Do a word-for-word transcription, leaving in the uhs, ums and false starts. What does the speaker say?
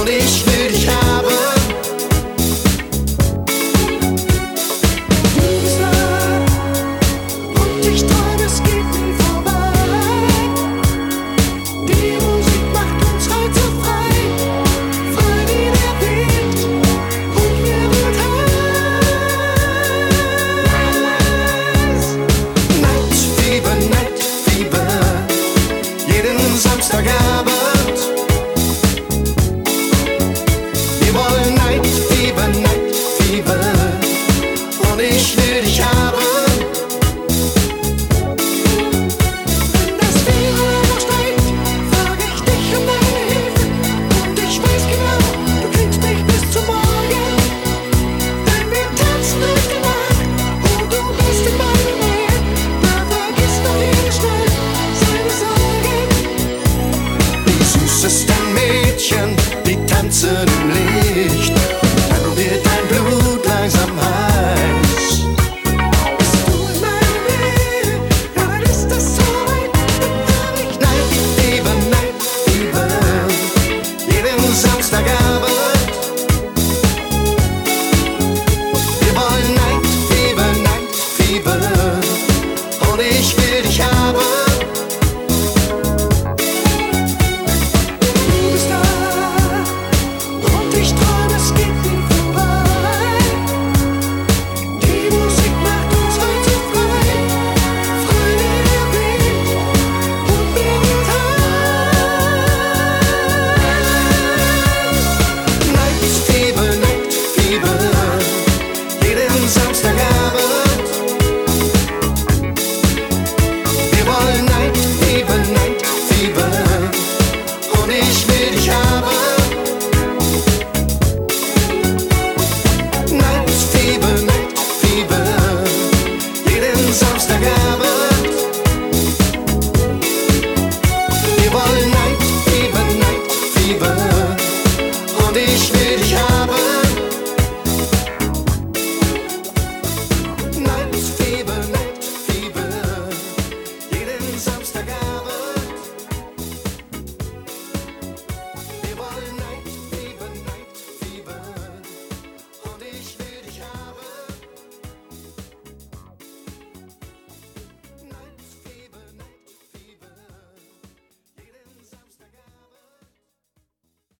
und ich will dich haben. Du bist nah und ich träume, es geht nie vorbei. Die Musik macht uns heute frei, frei wie der Wind und mir wird heiß. Nachtfieber, Nachtfieber, jeden Samstagabend. Wir wollen Nachtfieber, Nachtfieber und ich will dich haben. Wenn das Fieber noch steigt, frage ich dich um deine Hilfe. Und ich weiß genau, du kriegst mich bis zum Morgen. Denn wir tanzen durch die Nacht und du bist in meiner Nähe. Da vergisst doch jeder schnell seine Sorgen. Die süßesten Mädchen, die tanzen im